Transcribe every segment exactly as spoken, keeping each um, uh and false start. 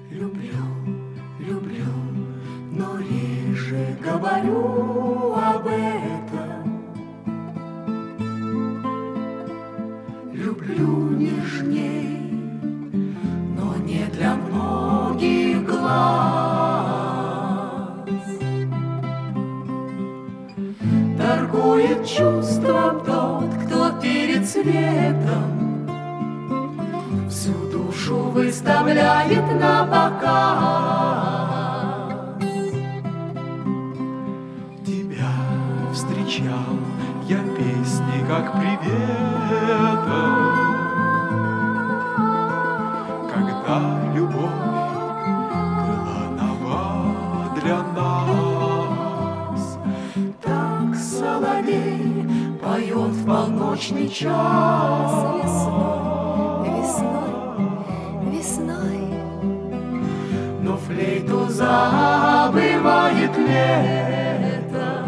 Люблю, люблю, но реже говорю об этом. Люблю нежней, но не для многих глаз. Торгует чувством тот, кто перед светом всю душу выставляет на показ. Тебя встречал я песни как приветом, когда любовь была нова для нас. Так соловей поет в полночный час. Весной, весной, Но флейту забывает лето.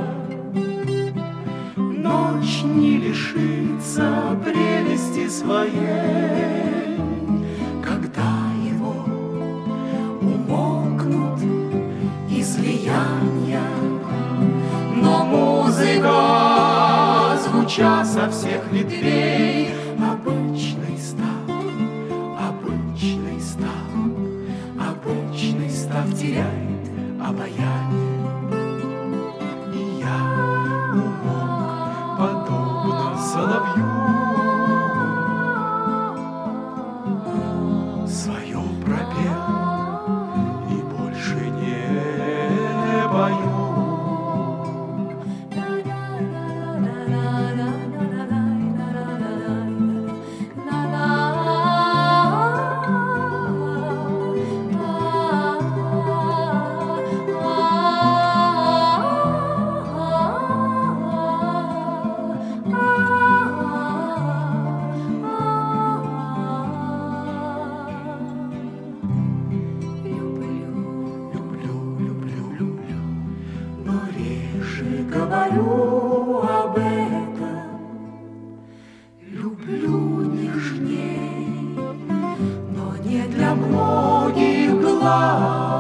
Ночь не лишится прелести своей, когда его умолкнут излияния. Но музыка, звуча со всех ветвей, обычной стал, обычной стал, обычной став теряет обаяние. И я умолк, подобно соловью, свое пропел и больше не пою. Говорю об этом, люблю нежней, но не для многих глаз.